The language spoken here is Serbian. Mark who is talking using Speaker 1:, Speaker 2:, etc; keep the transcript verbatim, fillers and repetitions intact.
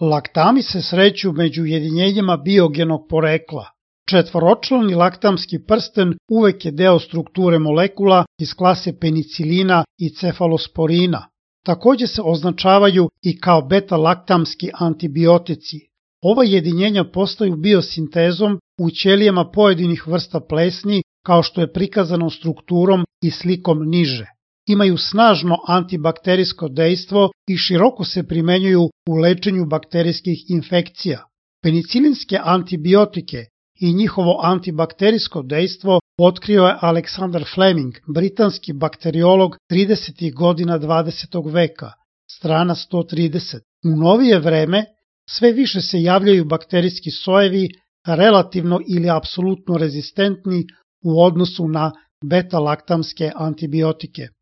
Speaker 1: Laktami se sreću među ujedinjenjima biogenog porekla. Četvoročlani laktamski prsten uvek je deo strukture molekula iz klase penicilina i cefalosporina. Takođe se označavaju i kao beta-laktamski antibiotici. Ova jedinjenja postaju biosintezom u ćelijama pojedinih vrsta plesni, kao što je prikazano strukturom i slikom niže. Imaju snažno antibakterijsko dejstvo i široko se primenjuju u lečenju bakterijskih infekcija. Penicilinske antibiotike i njihovo antibakterijsko dejstvo otkrio je Alexander Fleming, britanski bakteriolog tridesetih godina dvadesetog veka, strana sto trideset. U novije vreme sve više se javljaju bakterijski sojevi relativno ili apsolutno rezistentni u odnosu na beta-laktamske antibiotike.